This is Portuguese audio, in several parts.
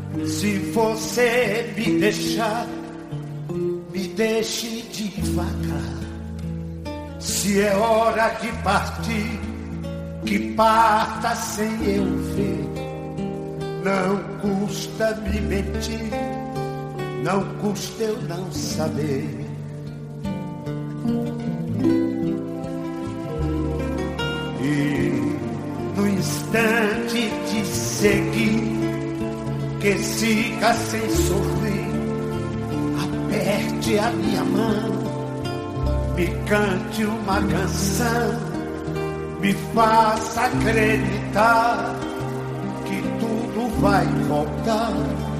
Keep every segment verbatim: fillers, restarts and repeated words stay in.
Se você me deixar, me deixe devagar. Se é hora de partir, que parta sem eu ver. Não custa me mentir, não custa eu não saber. E no instante de seguir, que siga sem sorrir, aperte a minha mão, me cante uma canção, me faça acreditar que tudo vai voltar.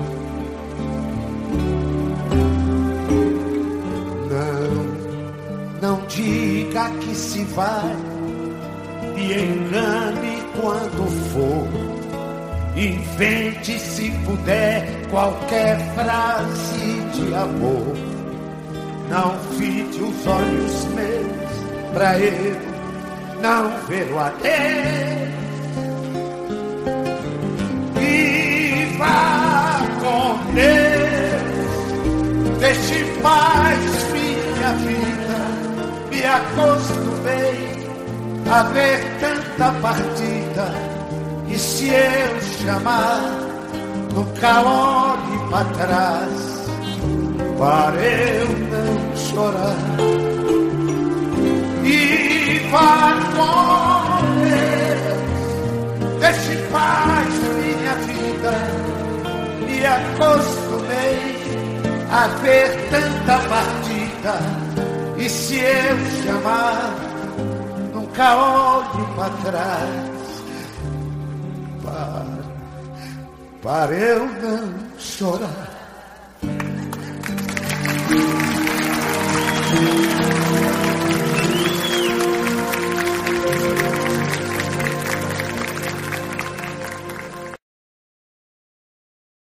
Não, não diga que se vai, me engane quando for. Invente, se puder, qualquer frase de amor. Não fite os olhos meus pra ele não ver o adeus. E vá com Deus, deixe em paz minha vida. Me acostumei a ver tanta partida. E se eu chamar, nunca olhe para trás, para eu não chorar. E vá com Deus, deixe em paz minha vida. Me acostumei a ver tanta partida. E se eu chamar, nunca olhe para trás, para eu não chorar.